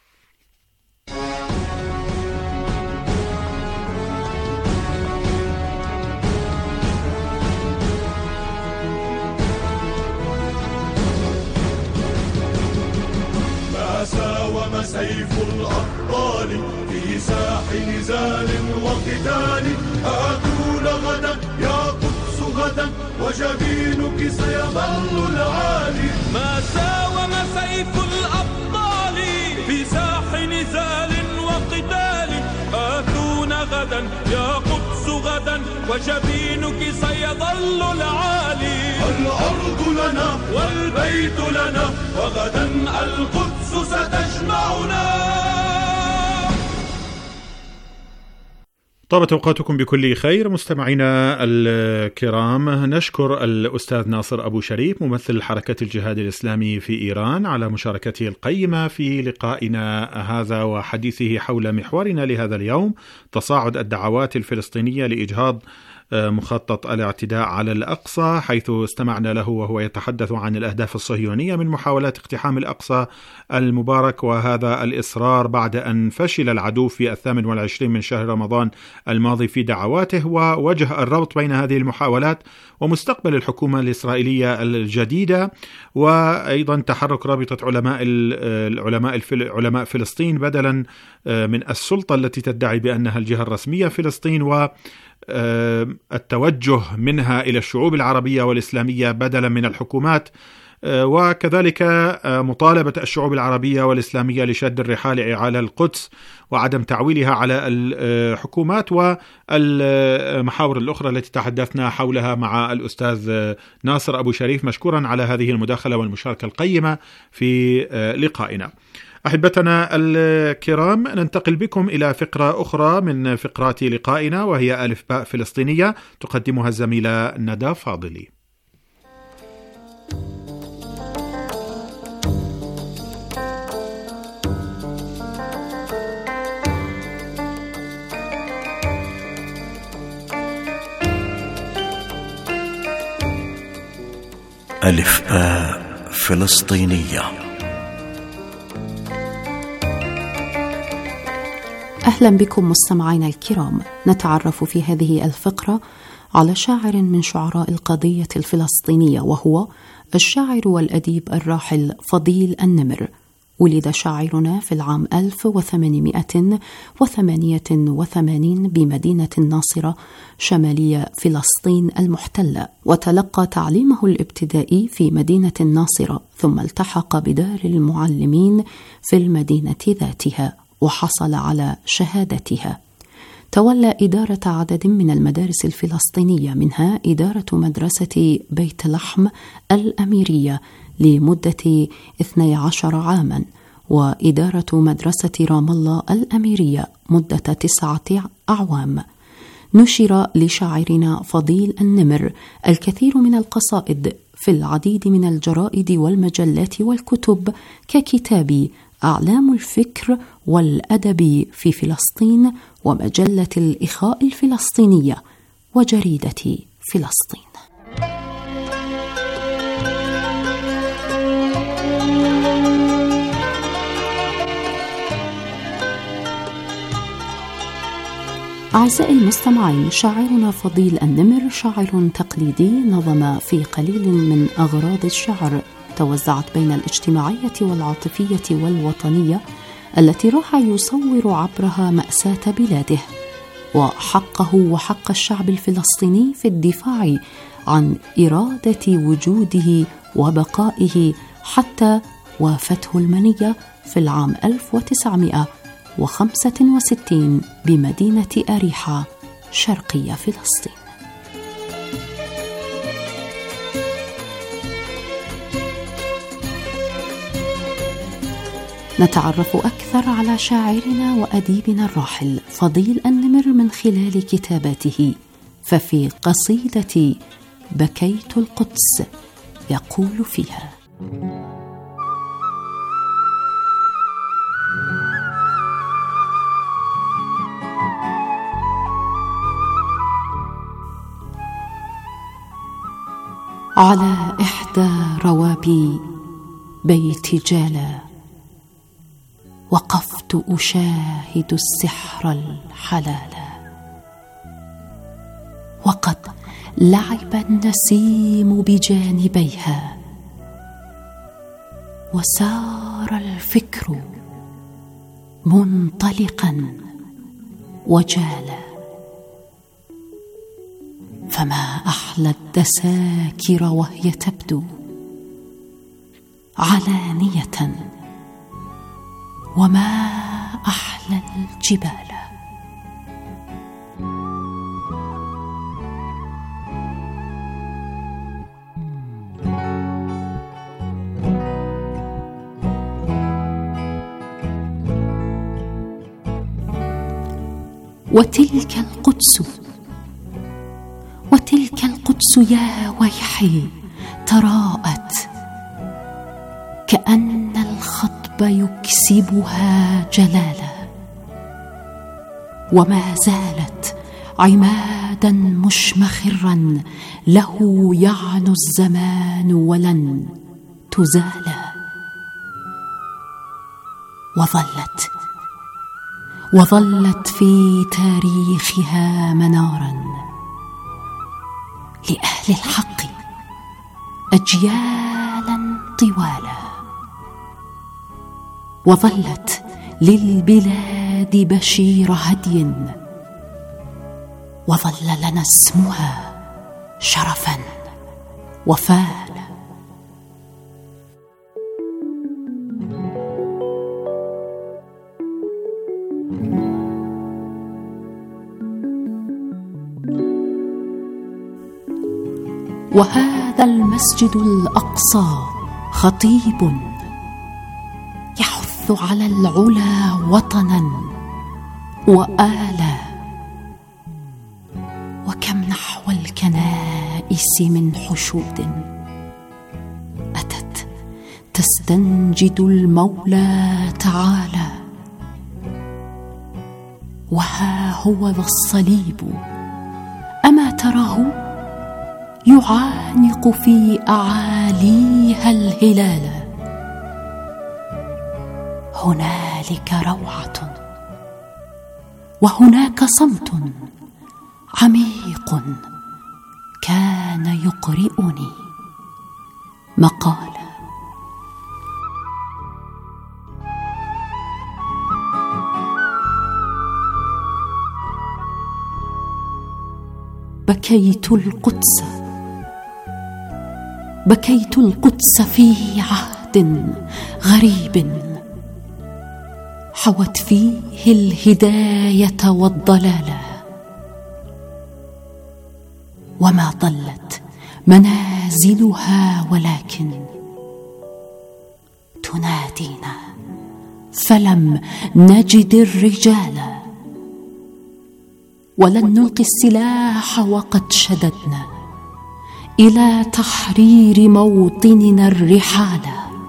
سيف الأبطال في ساح نزال وقتال، آتون غدا يا قدس غدا وجبينك سيظل العالي. ما ساوم سيف الأبطال في ساح نزال وقتال، آتون غدا يا قدس غدا وجبينك سيظل العالي. الأرض لنا والبيت لنا وغدا القدس ستجمعنا. طابت أوقاتكم بكل خير مستمعينا الكرام. نشكر الأستاذ ناصر أبو شريف ممثل حركة الجهاد الإسلامي في إيران على مشاركته القيمة في لقائنا هذا وحديثه حول محورنا لهذا اليوم، تصاعد الدعوات الفلسطينية لإجهاض مخطط الاعتداء على الأقصى، حيث استمعنا له وهو يتحدث عن الأهداف الصهيونية من محاولات اقتحام الأقصى المبارك، وهذا الإصرار بعد أن فشل العدو في الثامن والعشرين من شهر رمضان الماضي في دعواته، ووجه الربط بين هذه المحاولات ومستقبل الحكومة الإسرائيلية الجديدة، وأيضا تحرك رابطة علماء العلماء علماء فلسطين بدلا من السلطة التي تدعي بأنها الجهة الرسمية فلسطين، و التوجه منها إلى الشعوب العربية والإسلامية بدلا من الحكومات، وكذلك مطالبة الشعوب العربية والإسلامية لشد الرحال على القدس وعدم تعويلها على الحكومات، والمحاور الأخرى التي تحدثنا حولها مع الأستاذ ناصر أبو شريف. مشكورا على هذه المداخلة والمشاركة القيمة في لقائنا. أحبتنا الكرام، ننتقل بكم إلى فقرة أخرى من فقرات لقائنا، وهي ألف باء فلسطينية تقدمها الزميلة ندى فاضلي. ألف باء فلسطينية. أهلا بكم مستمعينا الكرام. نتعرف في هذه الفقرة على شاعر من شعراء القضية الفلسطينية، وهو الشاعر والأديب الراحل فضيل النمر. ولد شاعرنا في العام ألف وثمانمائة وثمانية وثمانين بمدينة الناصرة شمالية فلسطين المحتلة، وتلقى تعليمه الابتدائي في مدينة الناصرة، ثم التحق بدار المعلمين في المدينة ذاتها وحصل على شهادتها. تولى إدارة عدد من المدارس الفلسطينية، منها إدارة مدرسة بيت لحم الأميرية لمدة اثني عشر عاما، وإدارة مدرسة رام الله الأميرية مدة تسعة أعوام. نشر لشاعرنا فضيل النمر الكثير من القصائد في العديد من الجرائد والمجلات والكتب، ككتاب أعلام الفكر والأدب في فلسطين، ومجلة الإخاء الفلسطينية، وجريدة فلسطين. أعزائي المستمعين، شاعرنا فضيل النمر شاعر تقليدي، نظم في قليل من أغراض الشعر توزعت بين الاجتماعية والعاطفية والوطنية التي راح يصور عبرها مأساة بلاده وحقه وحق الشعب الفلسطيني في الدفاع عن إرادة وجوده وبقائه، حتى وافته المنية في العام ألف وتسعمائة وخمسة وستين بمدينة أريحة شرقية فلسطين. نتعرف أكثر على شاعرنا وأديبنا الراحل فضيل النمر من خلال كتاباته، ففي قصيدة بكيت القدس يقول فيها: على إحدى روابي بيت جالا وقفت أشاهد السحر الحلال، وقد لعب النسيم بجانبيها وسار الفكر منطلقا وجالا، فما أحلى الدساكر وهي تبدو علانية، وما أحلى الجبال. وتلك القدس وتلك القدس يا ويحي تراءت، كأن الخطب يكسبها جلالا، وما زالت عمادا مشمخرا له يعنو الزمان ولن تزالا، وظلت وظلت في تاريخها منارا لأهل الحق أجيالا طوالا، وظلت للبلاد بشير هدي، وظل لنا اسمها شرفا وفالا. وهذا المسجد الأقصى خطيب يحث على العلا وطنا وآلا، وكم نحو الكنائس من حشود أتت تستنجد المولى تعالى، وها هو ذا الصليب أما تراه يعانق في أعاليها الهلال، هنالك روعة وهناك صمت عميق كان يقرئني مقالة. بكيت القدس بكيت القدس في عهد غريب حوت فيه الهداية والضلالة، وما ضلت منازلها ولكن تنادينا، فلم نجد الرجال ولن نلقي السلاح وقد شددنا إلى تحرير موطننا الرحال،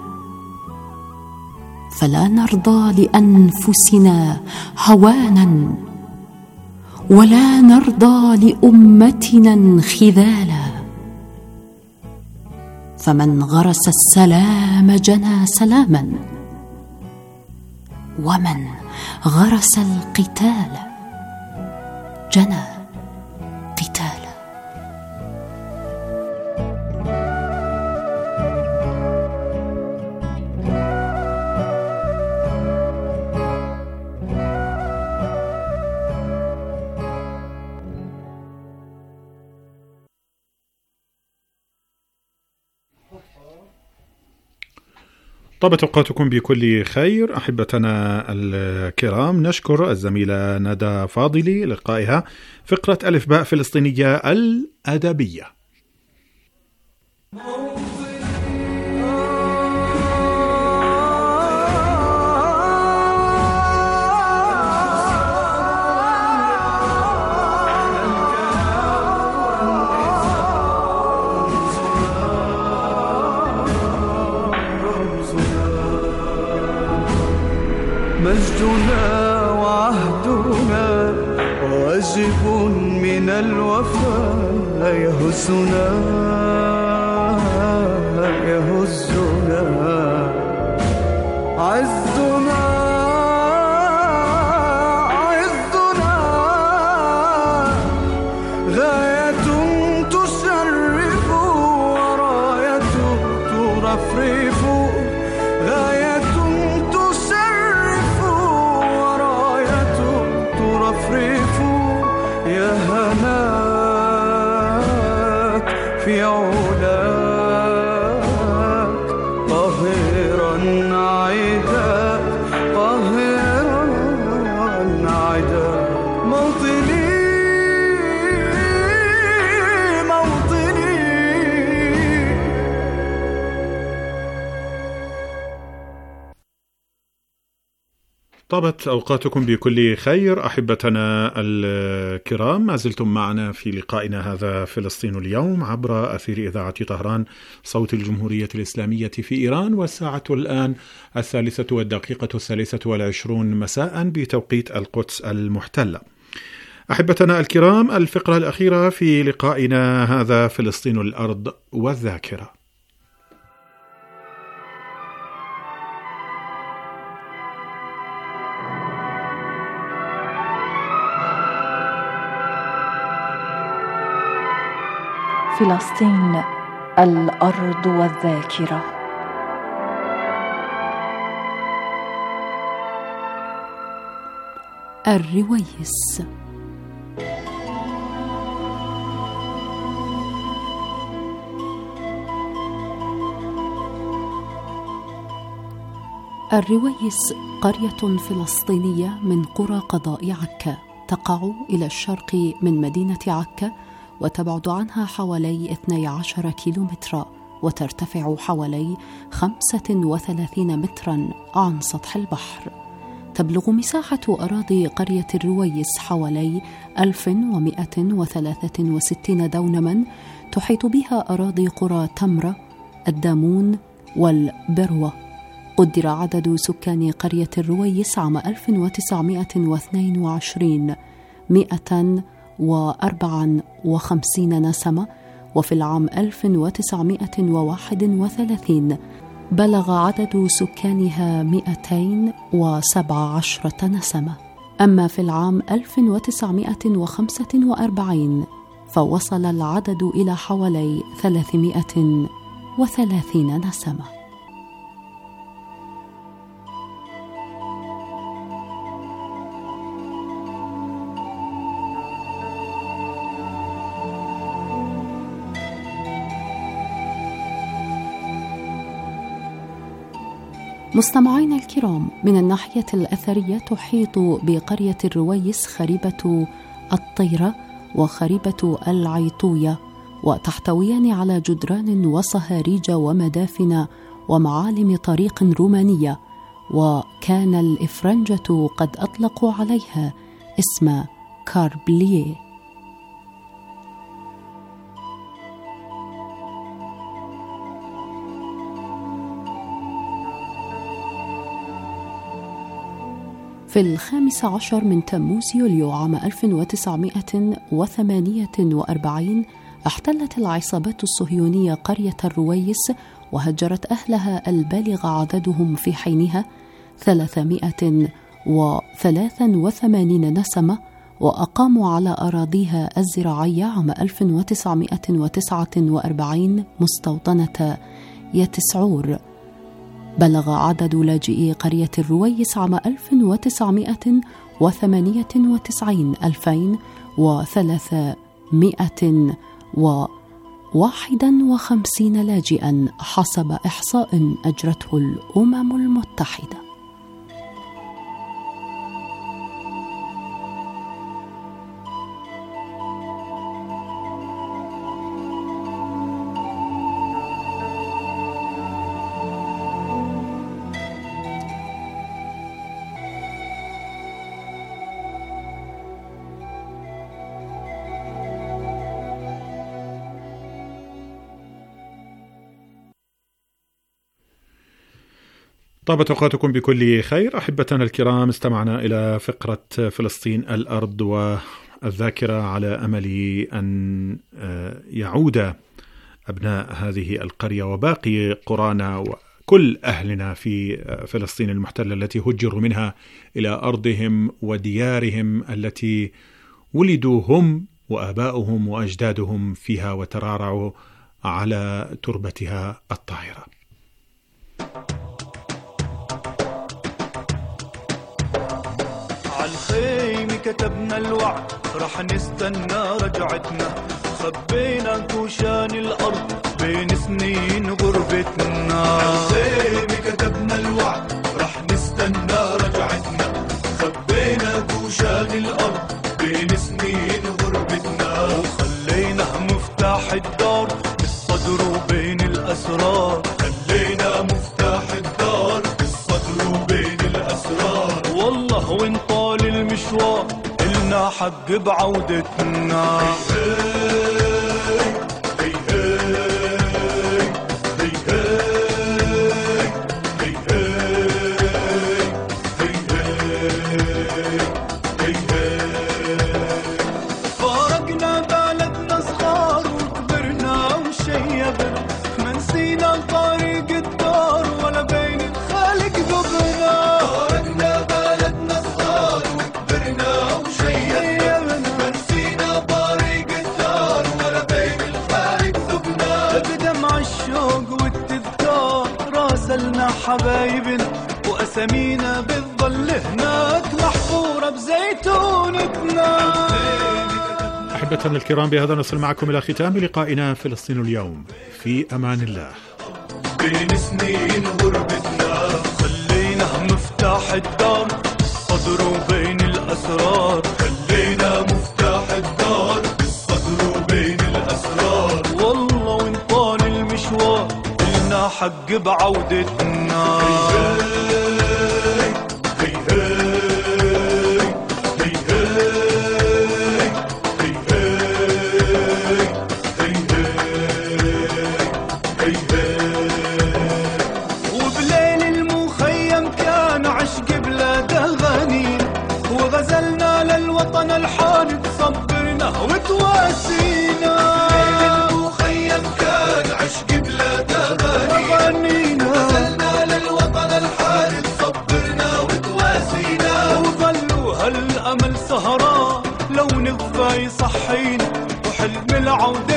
فلا نرضى لأنفسنا هوانا ولا نرضى لأمتنا انخذالا، فمن غرس السلام جنى سلاما، ومن غرس القتال جنى قتالا. طابت أوقاتكم بكل خير أحبتنا الكرام. نشكر الزميلة ندى فاضلي لقائها فقرة ألف باء فلسطينية الأدبية. مجدنا وعهدنا واجب من الوفاء يهزنا يهزنا عزنا عزنا غاية تشرف وراية ترفرف غاية يا هناك في علاك قاهرا عدا قاهرا عدا موطني موطني. طابت أوقاتكم بكل خير أحبتنا الكرام. ما زلتم معنا في لقائنا هذا فلسطين اليوم عبر أثير إذاعة طهران صوت الجمهورية الإسلامية في إيران، والساعة الآن الثالثة والدقيقة الثالثة والعشرون مساء بتوقيت القدس المحتلة. أحبتنا الكرام، الفقرة الأخيرة في لقائنا هذا فلسطين الأرض والذاكرة. فلسطين الأرض والذاكرة. الرويس. الرويس قرية فلسطينية من قرى قضاء عكا، تقع إلى الشرق من مدينة عكا وتبعد عنها حوالي اثني عشر كيلومترا، وترتفع حوالي خمسة وثلاثين مترا عن سطح البحر. تبلغ مساحة أراضي قرية الرويس حوالي ألف ومئة وثلاثة وستين دونما، تحيط بها أراضي قرى تمرة، الدامون والبروة. قدر عدد سكان قرية الرويس عام ألف وتسعمئة واثنين وعشرين مئة وأربعة وخمسين نسمة، وفي العام ألف وتسعمئة وواحد وثلاثين بلغ عدد سكانها مئتين وسبع عشرة نسمة. أما في العام ألف وتسعمائة وخمسة وأربعين فوصل العدد إلى حوالي ثلاثمائة وثلاثين نسمة. مستمعينا الكرام، من الناحية الأثرية تحيط بقرية الرويس خريبة الطيرة وخريبة العيطوية، وتحتويان على جدران وصهاريج ومدافن ومعالم طريق رومانية، وكان الإفرنجة قد أطلقوا عليها اسم كاربليه. في الخامس عشر من تموز يوليو عام ألف وتسعمائة وثمانية وأربعين احتلت العصابات الصهيونية قرية الرويس وهجرت أهلها البالغ عددهم في حينها ثلاثمائة وثلاثة وثمانين نسمة، وأقاموا على أراضيها الزراعية عام ألف وتسعمائة وتسعة وأربعين مستوطنة يتسعور. بلغ عدد لاجئي قرية الرويس عام ألف وتسعمائة وثمانية وتسعين ألفين وثلاثمائة وواحد وخمسين لاجئا حسب إحصاء أجرته الأمم المتحدة. طابت أوقاتكم بكل خير. أحبتنا الكرام، استمعنا إلى فقرة فلسطين الأرض والذاكرة على أمل أن يعود أبناء هذه القرية وباقي قرانا وكل أهلنا في فلسطين المحتلة التي هجروا منها إلى أرضهم وديارهم التي ولدوا هم وآباؤهم وأجدادهم فيها وترعرعوا على تربتها الطاهرة. عالخيم كتبنا الوعد رح نستنى رجعتنا، خبينا كوشان الأرض بين سنين غربتنا. عالخيم كتبنا الوعد رح نستنى رجعتنا، خبينا كوشان الأرض بين سنين غربتنا. وخلينا مفتاح الدار بالصدر وبين الأسرار، خلينا مفتاح الدار بالصدر وبين الأسرار. والله وين طال المشوار إلنا حق بعودتنا. فارقنا بلدنا صغار وكبرنا وشيبنا، ما نسينا طريق الدار ولا بين الخالق دبنا. فارقنا بلدنا صغار وكبرنا وشيبنا، ما نسينا طريق الدار ولا بين الخالق دبنا. بدمع الشوق والتذكار راسلنا حبايبنا، وأسامينا بتضل هناك محفورة بزيتونتنا. أحبتنا الكرام، بهذا نصل معكم إلى ختام لقائنا فلسطين اليوم. في أمان الله. بين سنين غربتنا خلينا مفتاح الدار بالصدر وبين الأسرار، خلينا مفتاح الدار بالصدر وبين الأسرار. والله وين طال المشوار إلنا حق بعودتنا. وبليل المخيم كان عشق بلاد الغنين، وغزلنا للوطن الحار تصبرنا وتواسينا. بليل المخيم كان عشق بلاد الغنين، وغزلنا للوطن الحار تصبرنا وتواسينا. وظلوا هل حلم العودة